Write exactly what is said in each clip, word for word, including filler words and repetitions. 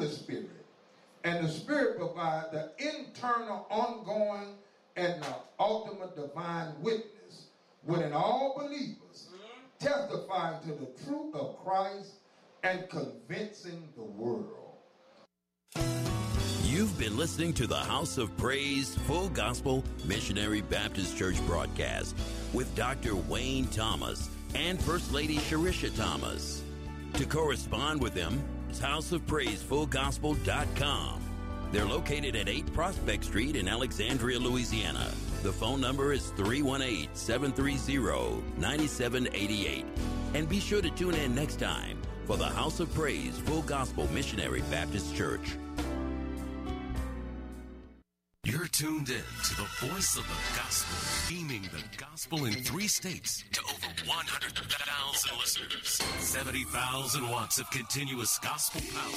Holy Spirit. And the Spirit provides the internal, ongoing, and the ultimate divine witness within all believers, testifying to the truth of Christ and convincing the world. You've been listening to the House of Praise Full Gospel Missionary Baptist Church broadcast with Doctor Wayne Thomas and First Lady Sharisha Thomas. To correspond with them, it's house of praise full gospel dot com. They're located at eight Prospect Street in Alexandria, Louisiana. The phone number is three one eight, seven three zero, nine seven eight eight. And be sure to tune in next time for the House of Praise Full Gospel Missionary Baptist Church. You're tuned in to the voice of the gospel, beaming the gospel in three states to over one hundred thousand listeners. seventy thousand watts of continuous gospel power.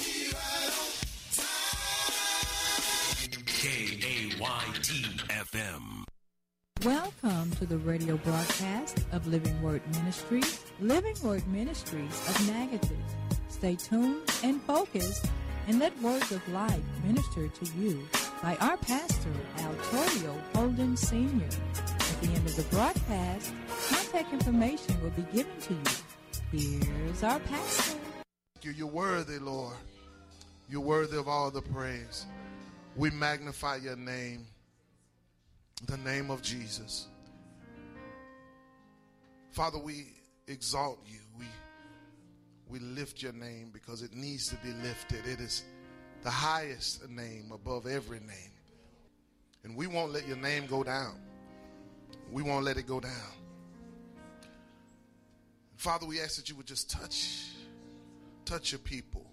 K A Y T F M. Welcome to the radio broadcast of Living Word Ministries, Living Word Ministries of Natchitoches. Stay tuned and focused and let words of life minister to you by our pastor, Altorio Holden Senior At the end of the broadcast, contact information will be given to you. Here's our pastor. Thank you. You're worthy, Lord. You're worthy of all the praise. We magnify your name, the name of Jesus. Father, we exalt you. We, we lift your name because it needs to be lifted. It is the highest name above every name. And we won't let your name go down. We won't let it go down. Father, we ask that you would just touch, touch your people.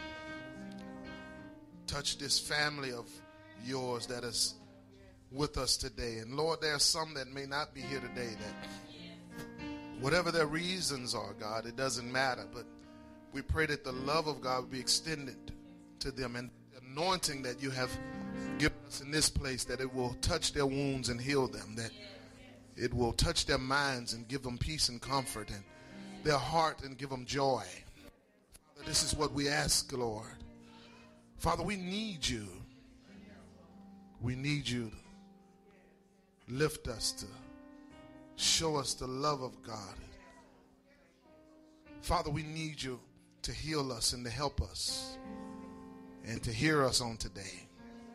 Touch this family of yours that is with us today. And Lord, there are some that may not be here today that whatever their reasons are, God, it doesn't matter. But we pray that the love of God will be extended to them, and the anointing that you have given us in this place, that it will touch their wounds and heal them, that it will touch their minds and give them peace and comfort, and their heart and give them joy. Father, this is what we ask, Lord. Father, we need you. We need you to lift us, to show us the love of God. Father, we need you to heal us and to help us and to hear us on today.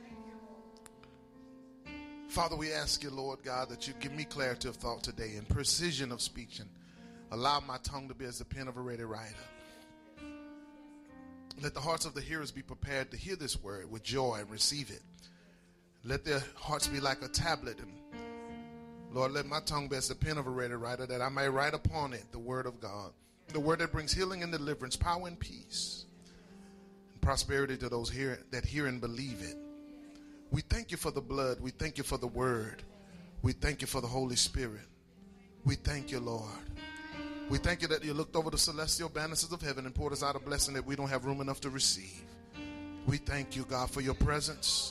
Father, we ask you, Lord God, that you give me clarity of thought today and precision of speech, and allow my tongue to be as the pen of a ready writer. Let the hearts of the hearers be prepared to hear this word with joy and receive it. Let their hearts be like a tablet, and Lord, let my tongue be as the pen of a ready writer, that I may write upon it the word of God, the word that brings healing and deliverance, power and peace, and prosperity to those hear, that hear and believe it. We thank you for the blood. We thank you for the word. We thank you for the Holy Spirit. We thank you, Lord. We thank you that you looked over the celestial banisters of heaven and poured us out a blessing that we don't have room enough to receive. We thank you, God, for your presence.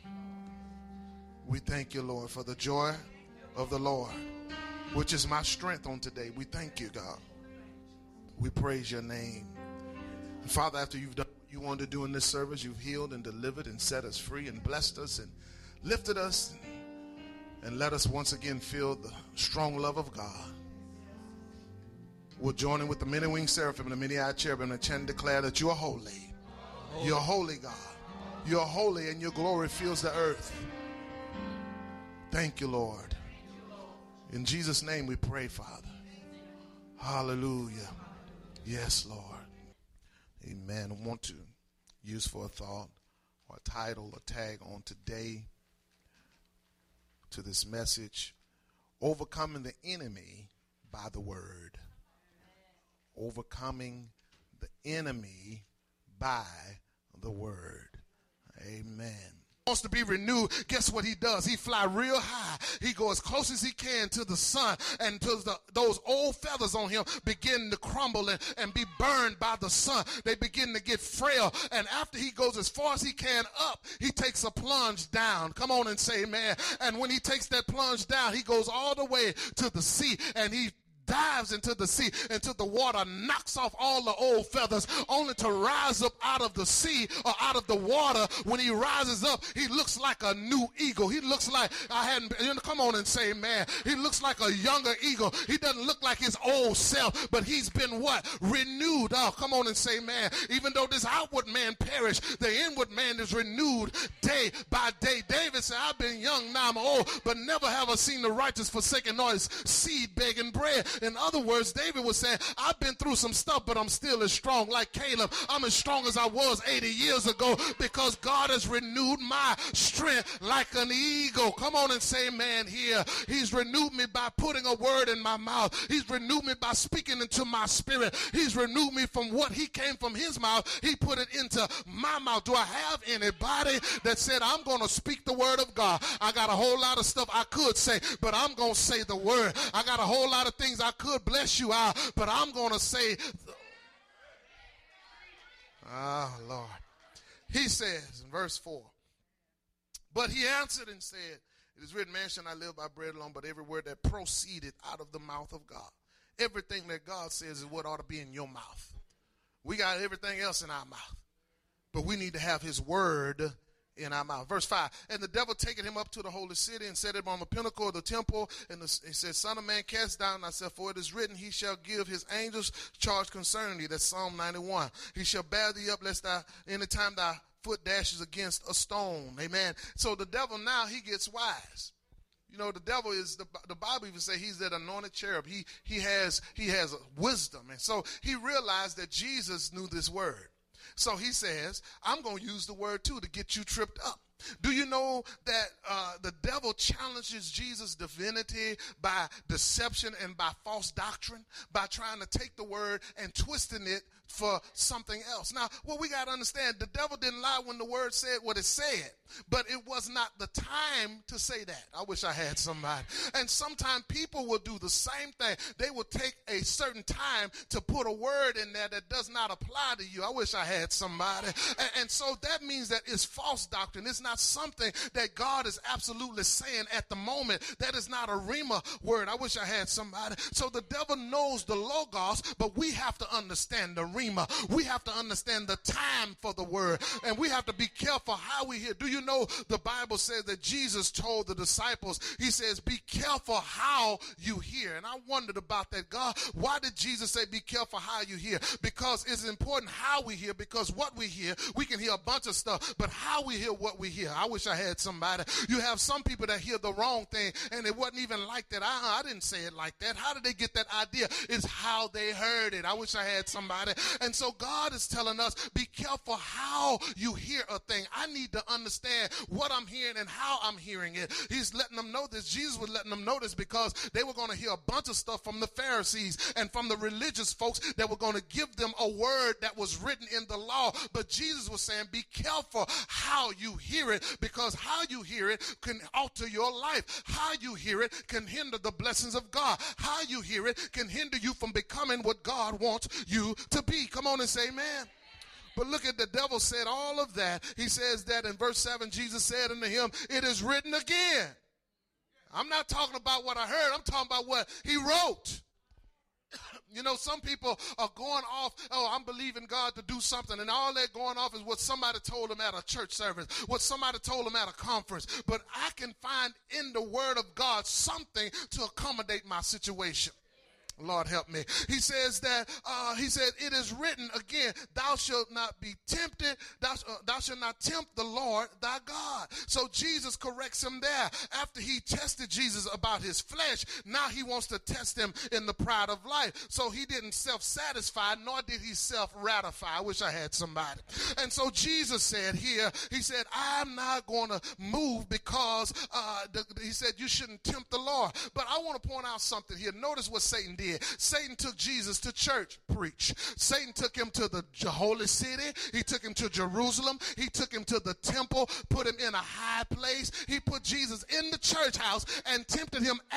We thank you, Lord, for the joy of the Lord, which is my strength on today. We thank you, God. We praise your name. And Father, after you've done what you wanted to do in this service, you've healed and delivered and set us free and blessed us and lifted us and, and let us once again feel the strong love of God. We'll join in with the many winged seraphim and the many eyed cherubim and chant and declare that you are holy. You're holy, God. You're holy, and your glory fills the earth. Thank you, Lord. In Jesus' name we pray, Father. Hallelujah. Yes, Lord. Amen. I want to use for a thought or a title, a tag on today to this message: overcoming the enemy by the word. Overcoming the enemy by the word. Amen. Wants to be renewed, guess what he does? He fly real high. He go as close as he can to the sun, and till the, those old feathers on him begin to crumble and, and be burned by the sun. They begin to get frail, and after he goes as far as he can up, he takes a plunge down. Come on and say amen. And when he takes that plunge down, he goes all the way to the sea, and he dives into the sea until the water knocks off all the old feathers, only to rise up out of the sea or out of the water. When he rises up, he looks like a new eagle. He looks like, I hadn't, you know, come on and say, man, he looks like a younger eagle. He doesn't look like his old self, but he's been what? Renewed. Oh, come on and say, man, even though this outward man perish, the inward man is renewed day by day. David said, I've been young, now I'm old, but never have I seen the righteous forsaken nor his seed begging bread. In other words, David was saying, I've been through some stuff, but I'm still as strong. Like Caleb, I'm as strong as I was eighty years ago because God has renewed my strength like an eagle. Come on and say, man, here. He's renewed me by putting a word in my mouth. He's renewed me by speaking into my spirit. He's renewed me from what he came from his mouth. He put it into my mouth. Do I have anybody that said, I'm going to speak the word of God? I got a whole lot of stuff I could say, but I'm going to say the word. I got a whole lot of things I could bless you out, but I'm going to say, ah, oh, Lord. He says in verse four, but he answered and said, it is written, man shall not live by bread alone, but every word that proceeded out of the mouth of God. Everything that God says is what ought to be in your mouth. We got everything else in our mouth, but we need to have his word in our mouth. Verse five, and the devil taking him up to the holy city and set him on the pinnacle of the temple, and the, he said, Son of man, cast down thyself, for it is written, he shall give his angels charge concerning thee. That's Psalm ninety-one. He shall bear thee up, lest thou any time thy foot dashes against a stone. Amen. So the devil now, he gets wise. You know, the devil is, the, the Bible even say he's that anointed cherub. He, he has, he has wisdom. And so he realized that Jesus knew this word. So he says, I'm going to use the word too to get you tripped up. Do you know that uh, the devil challenges Jesus' divinity by deception and by false doctrine, by trying to take the word and twisting it for something else? Now, what we got to understand, the devil didn't lie when the word said what it said, but it was not the time to say that. I wish I had somebody. And sometimes people will do the same thing. They will take a certain time to put a word in there that does not apply to you. I wish I had somebody. And, and so that means that it's false doctrine. It's not something that God is absolutely saying at the moment. That is not a rhema word. I wish I had somebody. So the devil knows the logos, but we have to understand the rhema. We have to understand the time for the word, and we have to be careful how we hear. Do you know the Bible says that Jesus told the disciples, he says, be careful how you hear. And I wondered about that. God, why did Jesus say be careful how you hear? Because it's important how we hear, because what we hear, we can hear a bunch of stuff, but how we hear what we hear. I wish I had somebody. You have some people that hear the wrong thing, and it wasn't even like that. I, I didn't say it like that. How did they get that idea? It's how they heard it. I wish I had somebody. And so God is telling us, be careful how you hear a thing. I need to understand what I'm hearing and how I'm hearing it. He's letting them know this. Jesus was letting them know this because they were going to hear a bunch of stuff from the Pharisees and from the religious folks that were going to give them a word that was written in the law. But Jesus was saying, be careful how you hear it, because how you hear it can alter your life. How you hear it can hinder the blessings of God. How you hear it can hinder you from becoming what God wants you to be. Come on and say amen. But look at, the devil said all of that. He says that in verse seven, Jesus said unto him, it is written again. I'm not talking about what I heard. I'm talking about what he wrote. You know, some people are going off, oh, I'm believing God to do something, and all that going off is what somebody told them at a church service, what somebody told them at a conference. But I can find in the word of God something to accommodate my situation. Lord help me. He says that, uh, he said, it is written again, thou shalt not be tempted, thou, uh, thou shalt not tempt the Lord thy God. So Jesus corrects him there. After he tested Jesus about his flesh, now he wants to test him in the pride of life. So he didn't self-satisfy, nor did he self-ratify. I wish I had somebody. And so Jesus said here, he said, I'm not going to move because uh, the, he said you shouldn't tempt the Lord. But I want to point out something here. Notice what Satan did. Satan took Jesus to church, preach. Satan took him to the holy city. He took him to Jerusalem. He took him to the temple, put him in a high place. He put Jesus in the church house and tempted him at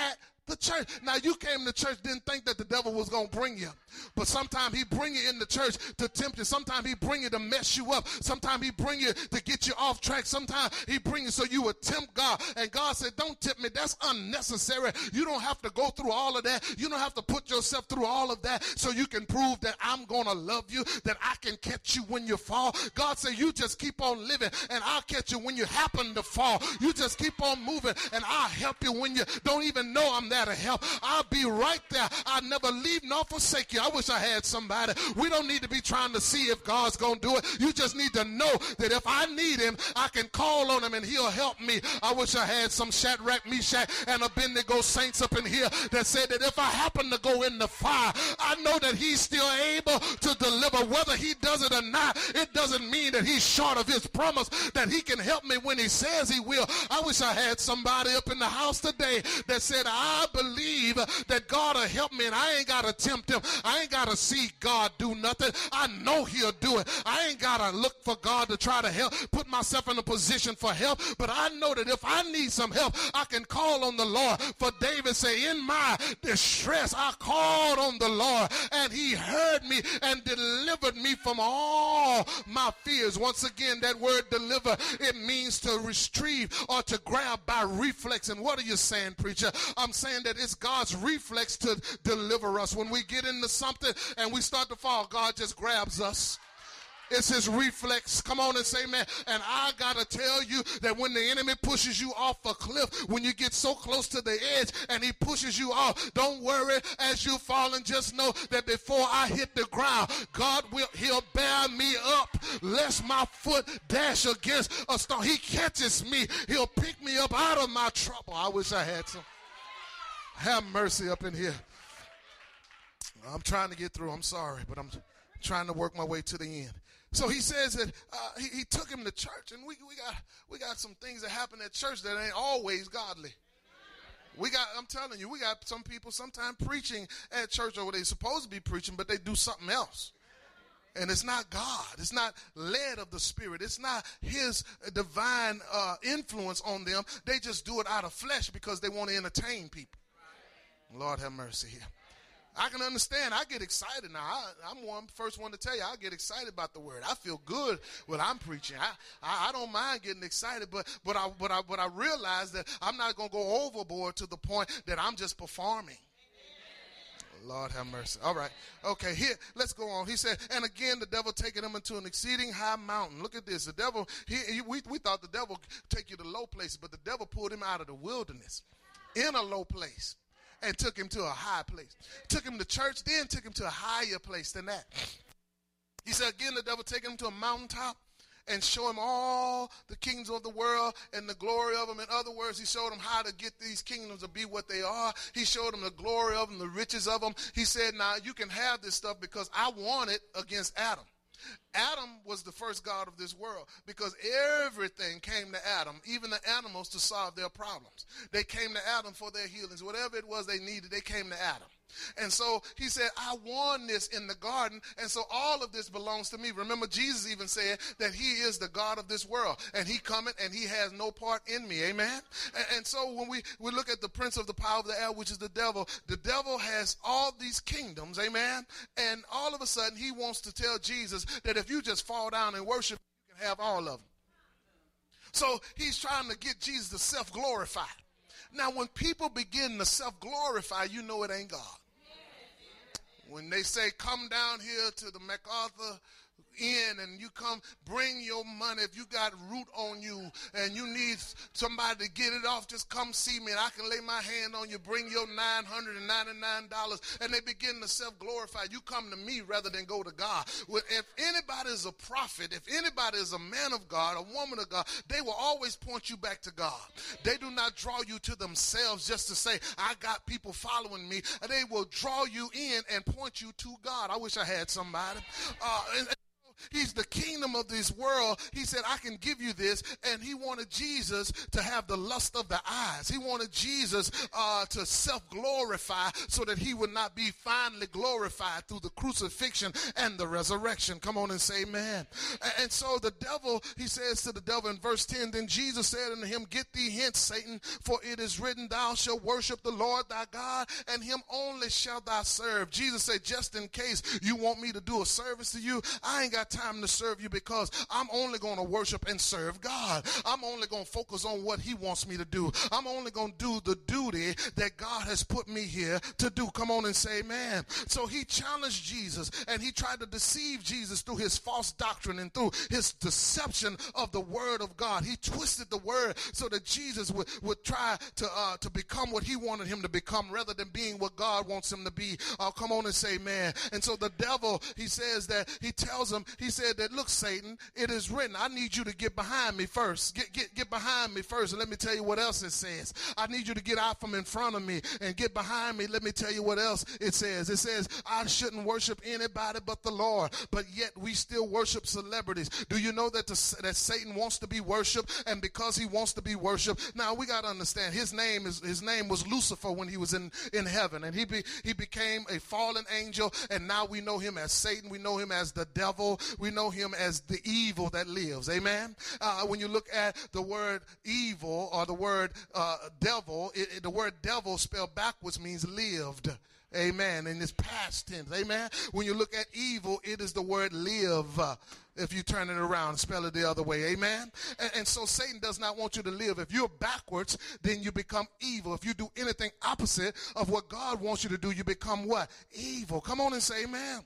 The church. Now, you came to church, didn't think that the devil was going to bring you. But sometimes he bring you in the church to tempt you. Sometimes he bring you to mess you up. Sometimes he bring you to get you off track. Sometimes he bring you so you would tempt God. And God said, don't tempt me. That's unnecessary. You don't have to go through all of that. You don't have to put yourself through all of that so you can prove that I'm going to love you, that I can catch you when you fall. God said, you just keep on living, and I'll catch you when you happen to fall. You just keep on moving, and I'll help you when you don't even know I'm there to help. I'll be right there. I'll never leave nor forsake you. I wish I had somebody. We don't need to be trying to see if God's going to do it. You just need to know that if I need him, I can call on him and he'll help me. I wish I had some Shadrach, Meshach, and Abednego saints up in here that said that if I happen to go in the fire, I know that he's still able to deliver. Whether he does it or not, it doesn't mean that he's short of his promise that he can help me when he says he will. I wish I had somebody up in the house today that said, I believe that God will help me, and I ain't got to tempt him. I ain't got to see God do nothing. I know he'll do it. I ain't got to look for God to try to help, put myself in a position for help, but I know that if I need some help, I can call on the Lord. For David say, in my distress, I called on the Lord, and he heard me and delivered me from all my fears. Once again, that word deliver, it means to retrieve or to grab by reflex. And what are you saying, preacher? I'm saying that it's God's reflex to deliver us. When we get into something and we start to fall, God just grabs us. It's his reflex. Come on and say, man. And I got to tell you that when the enemy pushes you off a cliff, when you get so close to the edge and he pushes you off, don't worry as you fall, and just know that before I hit the ground, God will, he'll bear me up lest my foot dash against a stone. He catches me. He'll pick me up out of my trouble. I wish I had some. Have mercy up in here. I'm trying to get through. I'm sorry, but I'm trying to work my way to the end. So he says that uh, he, he took him to church, and we, we got we got some things that happen at church that ain't always godly. We got, I'm telling you, we got some people sometimes preaching at church, or they're supposed to be preaching, but they do something else. And it's not God. It's not led of the Spirit. It's not his divine uh, influence on them. They just do it out of flesh because they want to entertain people. Lord have mercy here. I can understand. I get excited now. I, I'm one first one to tell you, I get excited about the word. I feel good when I'm preaching. I, I, I don't mind getting excited, but but I but I but I realize that I'm not going to go overboard to the point that I'm just performing. Lord have mercy. All right. Okay, here, let's go on. He said, and again, the devil taking him into an exceeding high mountain. Look at this. The devil, he, he, we, we thought the devil take you to low places, but the devil pulled him out of the wilderness in a low place and took him to a high place. Took him to church, then took him to a higher place than that. He said, again, the devil taking him to a mountaintop and show him all the kingdoms of the world and the glory of them. In other words, he showed him how to get these kingdoms to be what they are. He showed him the glory of them, the riches of them. He said, now you can have this stuff because I won it against Adam. Adam was the first god of this world because everything came to Adam, even the animals, to solve their problems. They came to Adam for their healings. Whatever it was they needed, they came to Adam. And so he said, I won this in the garden, and so all of this belongs to me. Remember, Jesus even said that he is the God of this world, and he cometh, and he has no part in me. Amen? And, and so when we, we look at the prince of the power of the air, which is the devil, the devil has all these kingdoms, amen? And all of a sudden, he wants to tell Jesus that if you just fall down and worship, you can have all of them. So he's trying to get Jesus to self-glorify. Now, when people begin to self-glorify, you know it ain't God. When they say, come down here to the MacArthur Inn and you come, bring your money. If you got root on you and you need somebody to get it off, just come see me and I can lay my hand on you. Bring your nine hundred ninety-nine dollars. And they begin to self-glorify. You come to me rather than go to God. If anybody is a prophet, if anybody is a man of God, a woman of God, they will always point you back to God. They do not draw you to themselves just to say, I got people following me. They will draw you in and point you to God. I wish I had somebody. Uh, and, He's the kingdom of this world. He said, I can give you this. And he wanted Jesus to have the lust of the eyes. He wanted Jesus uh, to self-glorify so that he would not be finally glorified through the crucifixion and the resurrection. Come on and say amen. And so the devil, he says to the devil in verse ten, then Jesus said unto him, get thee hence, Satan, for it is written, thou shalt worship the Lord thy God, and him only shalt thou serve. Jesus said, just in case you want me to do a service to you, I ain't got time to serve you because I'm only going to worship and serve God. I'm only going to focus on what he wants me to do. I'm only going to do the duty that God has put me here to do. Come on and say amen. So he challenged Jesus, and he tried to deceive Jesus through his false doctrine and through his deception of the word of God. He twisted the word so that Jesus would, would try to uh, to become what he wanted him to become rather than being what God wants him to be. Uh, come on and say amen. And so the devil, he says that, he tells him, he said that, look, Satan, it is written, I need you to get behind me first. Get, get, get behind me first. And let me tell you what else it says. I need you to get out from in front of me and get behind me. Let me tell you what else it says. It says, I shouldn't worship anybody but the Lord, but yet we still worship celebrities. Do you know that, the, that Satan wants to be worshiped? And because he wants to be worshiped, now we got to understand his name is his name was Lucifer when he was in, in heaven, and he be, he became a fallen angel, and now we know him as Satan. We know him as the devil. We know him as the evil that lives. Amen. Uh, when you look at the word evil or the word uh, devil, it, it, the word devil spelled backwards means lived. Amen. And it's past tense. Amen. When you look at evil, it is the word live. Uh, if you turn it around and spell it the other way. Amen. And, and so Satan does not want you to live. If you're backwards, then you become evil. If you do anything opposite of what God wants you to do, you become what? Evil. Come on and say amen.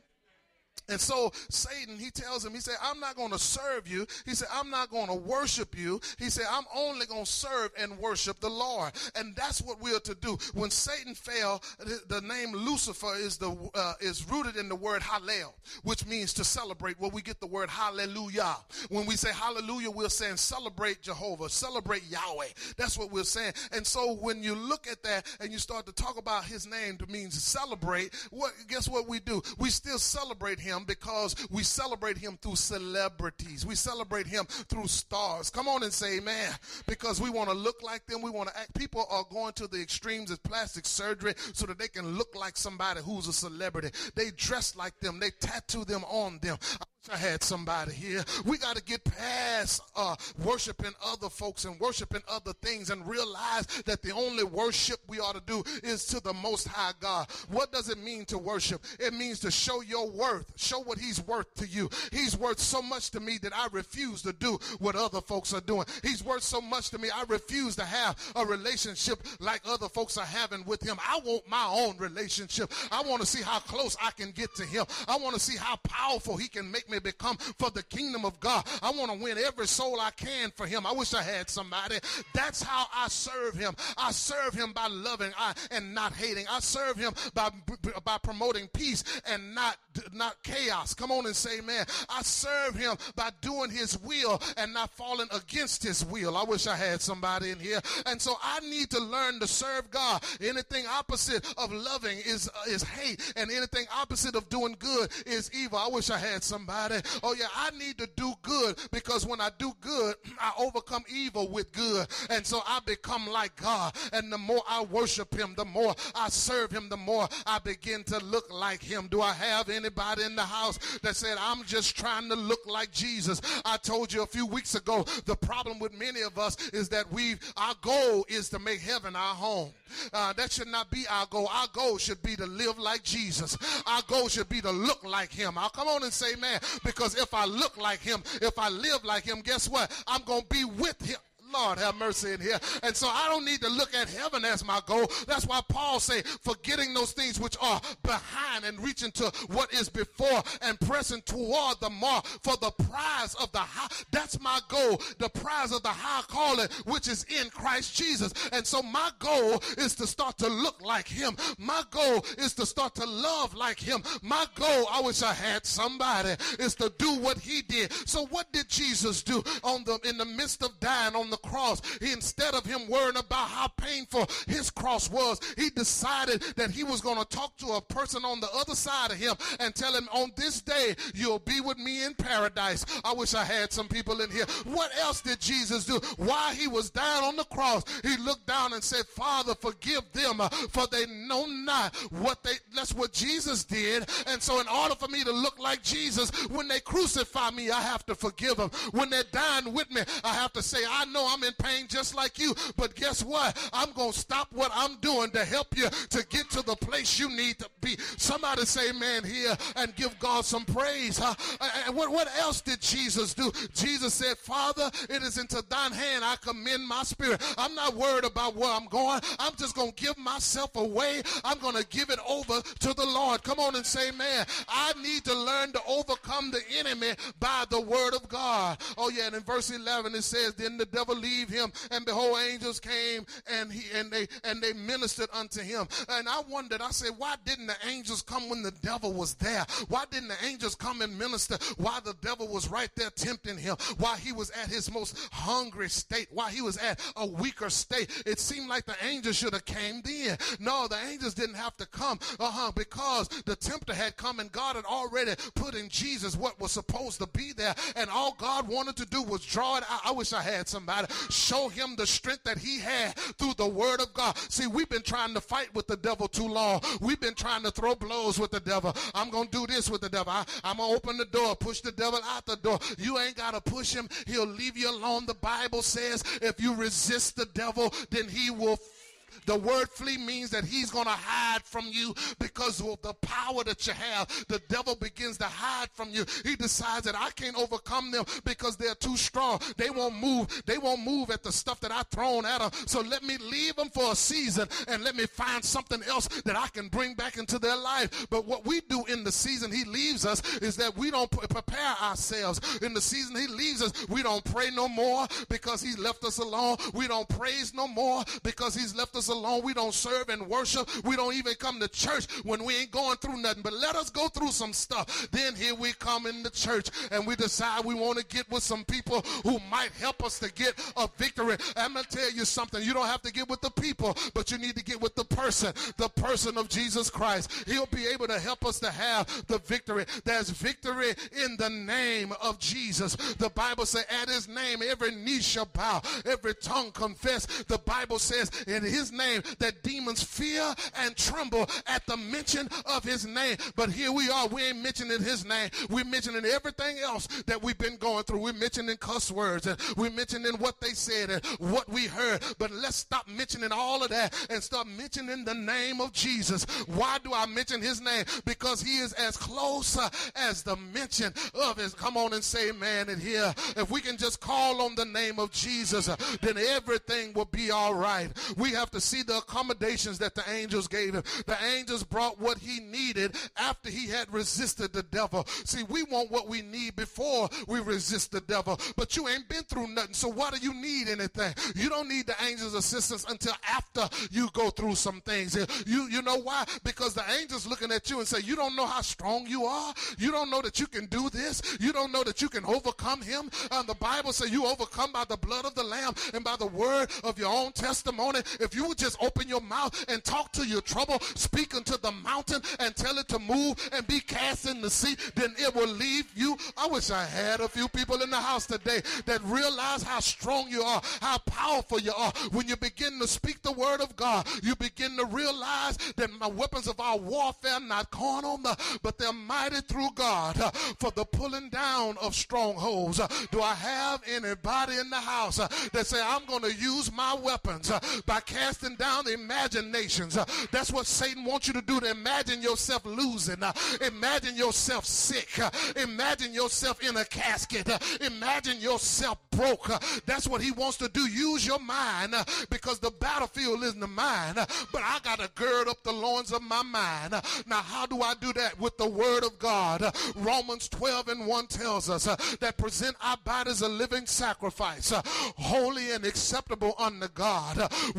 And so Satan, he tells him, he said, I'm not going to serve you. He said, I'm not going to worship you. He said, I'm only going to serve and worship the Lord. And that's what we are to do. When Satan fell, the, the name Lucifer is the uh, is rooted in the word Hallel, which means to celebrate. Well, we get the word hallelujah. When we say hallelujah, we're saying celebrate Jehovah, celebrate Yahweh. That's what we're saying. And so when you look at that and you start to talk about his name to mean to celebrate, what, guess what we do? We still celebrate him because we celebrate him through celebrities. We celebrate him through stars. Come on and say amen. Because we want to look like them. We want to act. People are going to the extremes of plastic surgery so that they can look like somebody who's a celebrity. They dress like them. They tattoo them on them. I wish I had somebody here. We got to get past uh, worshiping other folks and worshiping other things and realize that the only worship we ought to do is to the Most High God. What does it mean to worship? It means to show your worth. Show what he's worth to you. He's worth so much to me that I refuse to do what other folks are doing. He's worth so much to me, I refuse to have a relationship like other folks are having with him. I want my own relationship. I want to see how close I can get to him. I want to see how powerful he can make me become for the kingdom of God. I want to win every soul I can for him. I wish I had somebody. That's how I serve him. I serve him by loving I, and not hating. I serve him by, by promoting peace and not, not chaos. Come on and say amen. I serve him by doing his will and not falling against his will. I wish I had somebody in here. And so I need to learn to serve God. Anything opposite of loving is, uh, is hate, and anything opposite of doing good is evil. I wish I had somebody. Oh yeah, I need to do good, because when I do good, I overcome evil with good. And so I become like God. And the more I worship him, the more I serve him, the more I begin to look like him. Do I have anybody in the house that said, I'm just trying to look like Jesus? I told you a few weeks ago, the problem with many of us is that we our goal is to make heaven our home. Uh, that should not be our goal. Our goal should be to live like Jesus. Our goal should be to look like him. I'll come on and say, man, because if I look like him, if I live like him, guess what? I'm going to be with him. Lord have mercy in here. And so I don't need to look at heaven as my goal. That's why Paul say, forgetting those things which are behind and reaching to what is before and pressing toward the mark for the prize of the high. That's my goal, the prize of the high calling, which is in Christ Jesus. And so my goal is to start to look like him. My goal is to start to love like him. My goal, I wish I had somebody, is to do what he did. So what did Jesus do on the in the midst of dying on the the cross, he, instead of him worrying about how painful his cross was, he decided that he was going to talk to a person on the other side of him and tell him, on this day, you'll be with me in paradise. I wish I had some people in here. What else did Jesus do? While he was down on the cross, he looked down and said, Father, forgive them, uh, for they know not what they, that's what Jesus did. And so in order for me to look like Jesus, when they crucify me, I have to forgive them. When they're dying with me, I have to say, I know I'm in pain just like you, but guess what? I'm going to stop what I'm doing to help you to get to the place you need to be. Somebody say amen here and give God some praise. Huh? And what, what else did Jesus do? Jesus said, Father, it is into thine hand I commend my spirit. I'm not worried about where I'm going. I'm just going to give myself away. I'm going to give it over to the Lord. Come on and say amen. I need to learn to overcome the enemy by the word of God. Oh yeah, and in verse eleven it says, then the devil leave him, and behold, angels came and he and they and they ministered unto him. And I wondered, I said, why didn't the angels come when the devil was there? Why didn't the angels come and minister while the devil was right there tempting him, while he was at his most hungry state, while he was at a weaker state? It seemed like the angels should have came then. No, the angels didn't have to come, uh-huh, because the tempter had come and God had already put in Jesus what was supposed to be there, and all God wanted to do was draw it out. I wish I had somebody show him the strength that he had through the word of God. See, we've been trying to fight with the devil too long. We've been trying to throw blows with the devil. I'm going to do this with the devil. I, I'm going to open the door, push the devil out the door. You ain't got to push him. He'll leave you alone. The Bible says if you resist the devil, then he will. The word flee means that he's going to hide from you because of the power that you have. The devil begins to hide from you. He decides that I can't overcome them because they're too strong. They won't move. They won't move at the stuff that I've thrown at them. So let me leave them for a season and let me find something else that I can bring back into their life. But what we do in the season he leaves us is that we don't prepare ourselves. In the season he leaves us, we don't pray no more because he's left us alone. We don't praise no more because he's left us alone. We don't serve and worship. We don't even come to church when we ain't going through nothing. But let us go through some stuff. Then here we come in the church and we decide we want to get with some people who might help us to get a victory. I'm going to tell you something. You don't have to get with the people, but you need to get with the person, the person of Jesus Christ. He'll be able to help us to have the victory. There's victory in the name of Jesus. The Bible says at his name every knee shall bow, every tongue confess. The Bible says in his name that demons fear and tremble at the mention of his name. But here we are, we ain't mentioning his name. We're mentioning everything else that we've been going through. We're mentioning cuss words and we're mentioning what they said and what we heard. But let's stop mentioning all of that and start mentioning the name of Jesus. Why do I mention his name? Because he is as close uh, as the mention of his. Come on and say amen in here. If we can just call on the name of Jesus, uh, then everything will be all right. We have to see the accommodations that the angels gave him. The angels brought what he needed after he had resisted the devil. See, we want what we need before we resist the devil, but you ain't been through nothing, so why do you need anything? You don't need the angels' assistance until after you go through some things. You, you know why? Because the angels looking at you and say, you don't know how strong you are? You don't know that you can do this? You don't know that you can overcome him? Um, the Bible says you overcome by the blood of the Lamb and by the word of your own testimony. If you would just open your mouth and talk to your trouble, speak unto the mountain and tell it to move and be cast in the sea, then it will leave you. I wish I had a few people in the house today that realize how strong you are, how powerful you are. When you begin to speak the word of God, you begin to realize that my weapons of our warfare not carnal, but they're mighty through God uh, for the pulling down of strongholds. Uh, do I have anybody in the house uh, that say I'm going to use my weapons uh, by casting down the imaginations? Uh, that's what Satan wants you to do, to imagine yourself losing. Uh, imagine yourself sick. Uh, imagine yourself in a casket. Uh, imagine yourself broke. Uh, that's what he wants to do. Use your mind uh, because the battlefield isn't the mind. Uh, but I got to gird up the loins of my mind. Uh, now, how do I do that? With the word of God. Uh, Romans twelve and one tells us uh, that present our bodies a living sacrifice, uh, holy and acceptable unto God, uh, which is our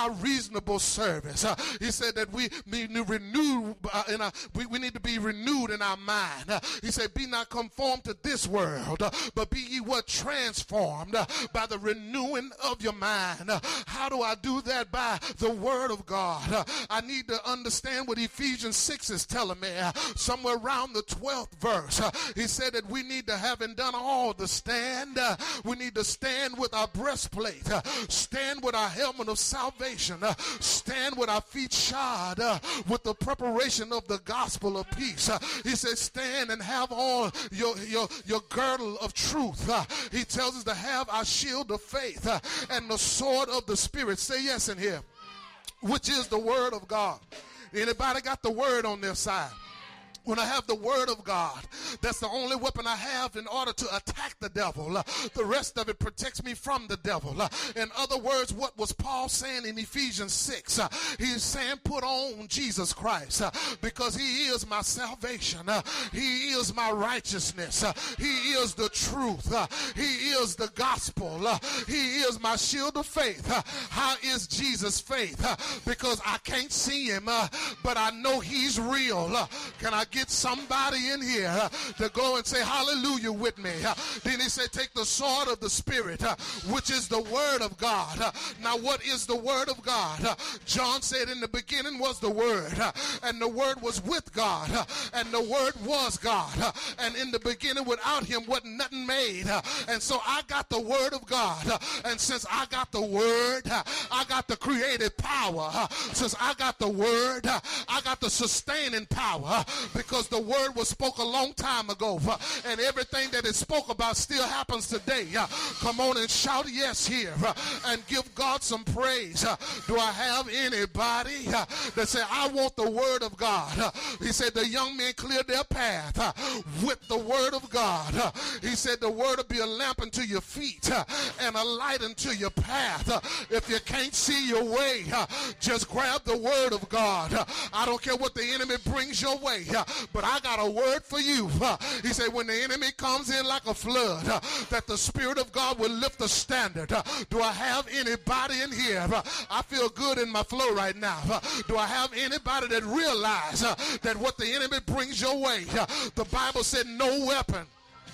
our reasonable service. Uh, he said that we need to renew uh, in our, we, we need to be renewed in our mind. Uh, he said, be not conformed to this world, uh, but be ye what transformed uh, by the renewing of your mind. Uh, how do I do that? By the word of God. Uh, I need to understand what Ephesians six is telling me. Uh, somewhere around the twelfth verse, uh, he said that we need to, having done all to stand, uh, we need to stand with our breastplate, uh, stand with our helmet of salvation, uh, stand with our feet shod uh, with the preparation of the gospel of peace. Uh, he says, stand and have on your, your, your girdle of truth. Uh, he tells us to have our shield of faith uh, and the sword of the Spirit. Say yes in here, which is the word of God. Anybody got the word on their side? When I have the word of God, that's the only weapon I have in order to attack the devil. Uh, the rest of it protects me from the devil. Uh, in other words, what was Paul saying in Ephesians six? Uh, he's saying, put on Jesus Christ uh, because he is my salvation. Uh, he is my righteousness. Uh, he is the truth. Uh, he is the gospel. Uh, he is my shield of faith. Uh, how is Jesus' faith? Uh, because I can't see him, uh, but I know he's real. Uh, can I get somebody in here uh, to go and say hallelujah with me? Uh, then he said, take the sword of the Spirit, uh, which is the word of God. Uh, now, what is the word of God? Uh, John said, in the beginning was the word, uh, and the word was with God, uh, and the word was God. Uh, and in the beginning, without him, wasn't nothing made. Uh, and so I got the word of God. Uh, and since I got the word, uh, I got the creative power. Uh, since I got the word, uh, I got the sustaining power. Uh, because the word was spoke a long time ago, uh, and everything that it spoke about still happens today. Uh, come on and shout yes here uh, and give God some praise. Uh, do I have anybody uh, that say, I want the word of God? Uh, he said the young men cleared their path uh, with the word of God. Uh, he said the word will be a lamp unto your feet uh, and a light unto your path. Uh, if you can't see your way, uh, just grab the word of God. Uh, I don't care what the enemy brings your way. Uh, But I got a word for you. Uh, he said when the enemy comes in like a flood, uh, that the Spirit of God will lift the standard. Uh, do I have anybody in here? Uh, I feel good in my flow right now. Uh, do I have anybody that realize uh, that what the enemy brings your way, uh, the Bible said no weapon,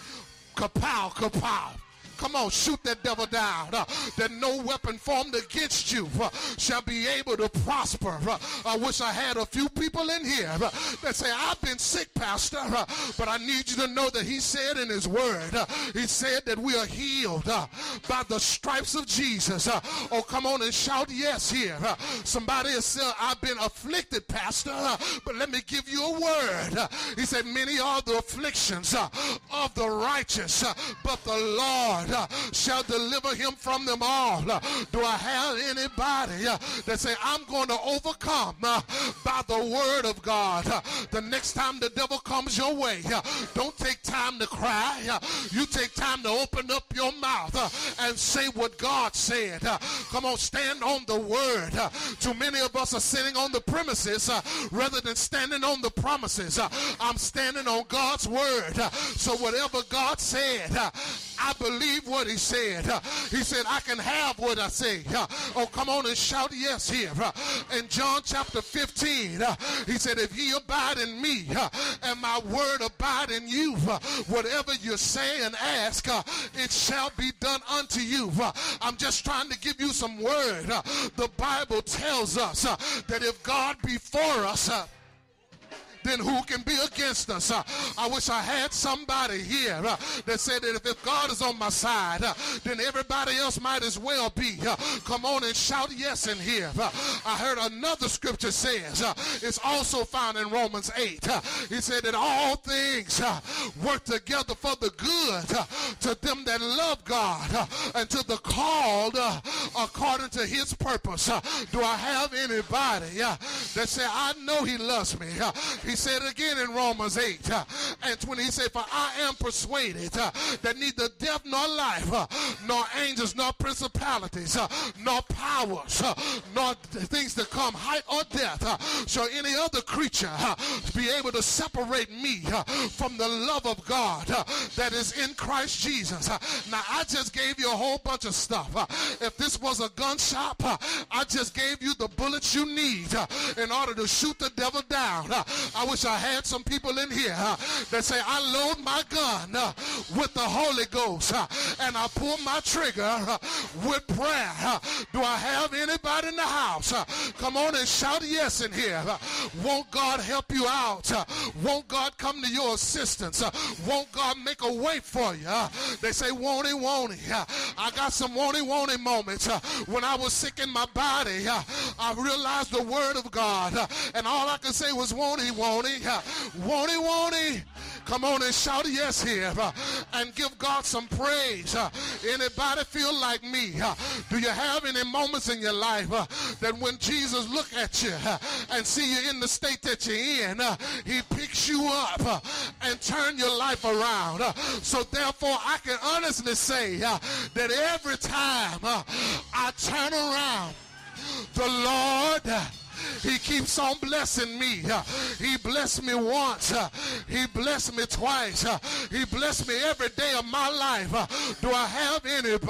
kapow, kapow. Come on, shoot that devil down. Uh, that no weapon formed against you uh, shall be able to prosper. Uh, I wish I had a few people in here uh, that say, I've been sick, Pastor, uh, but I need you to know that he said in his word, uh, he said that we are healed uh, by the stripes of Jesus. Uh, oh, come on and shout yes here. Uh, somebody has said, I've been afflicted, Pastor, uh, but let me give you a word. Uh, he said, many are the afflictions uh, of the righteous, uh, but the Lord Uh, shall deliver him from them all. Uh, do I have anybody uh, that say, I'm going to overcome uh, by the word of God? Uh, the next time the devil comes your way, uh, don't take time to cry. Uh, you take time to open up your mouth uh, and say what God said. Uh, come on, stand on the word. Uh, too many of us are sitting on the premises uh, rather than standing on the promises. Uh, I'm standing on God's word. Uh, so whatever God said, uh, I believe what he said. Uh, he said, I can have what I say. Uh, oh, come on and shout yes here. Uh, in John chapter fifteen, uh, he said, if ye abide in me uh, and my word abide in you, uh, whatever you say and ask, uh, it shall be done unto you. Uh, I'm just trying to give you some word. Uh, the Bible tells us uh, that if God be for us, uh, then who can be against us? Uh, I wish I had somebody here uh, that said that if, if God is on my side, uh, then everybody else might as well be. Uh, come on and shout yes in here. Uh, I heard another scripture says, uh, it's also found in Romans eight. Uh, he said that all things uh, work together for the good uh, to them that love God uh, and to the called uh, according to his purpose. Uh, do I have anybody uh, that say, I know he loves me. Uh, he said it again in Romans eight uh, and twenty. He said, for I am persuaded uh, that neither death nor life, uh, nor angels, nor principalities, uh, nor powers, uh, nor things that come, height or death, uh, shall any other creature uh, be able to separate me uh, from the love of God uh, that is in Christ Jesus. Uh, now, I just gave you a whole bunch of stuff. Uh, if this was a gun shop, uh, I just gave you the bullets you need uh, in order to shoot the devil down. Uh, I wish I had some people in here uh, that say, I load my gun uh, with the Holy Ghost uh, and I pull my trigger uh, with prayer. Uh, do I have anybody in the house? Uh, come on and shout yes in here. Uh, won't God help you out? Uh, won't God come to your assistance? Uh, won't God make a way for you? Uh, they say, won't he, won't he? Uh, I got some won't he, won't he moments. Uh, when I was sick in my body, uh, I realized the word of God. Uh, and all I could say was, won't he, won't he? Uh, won't he, won't he? Come on and shout yes here uh, and give God some praise. Uh, anybody feel like me? Uh, do you have any moments in your life uh, that when Jesus look at you uh, and see you in the state that you're in, uh, he picks you up uh, and turn your life around? Uh, so therefore I can honestly say uh, that every time uh, I turn around, the Lord uh, he keeps on blessing me. Uh, he blessed me once. Uh, he blessed me twice. Uh, he blessed me every day of my life. Uh, do I have anybody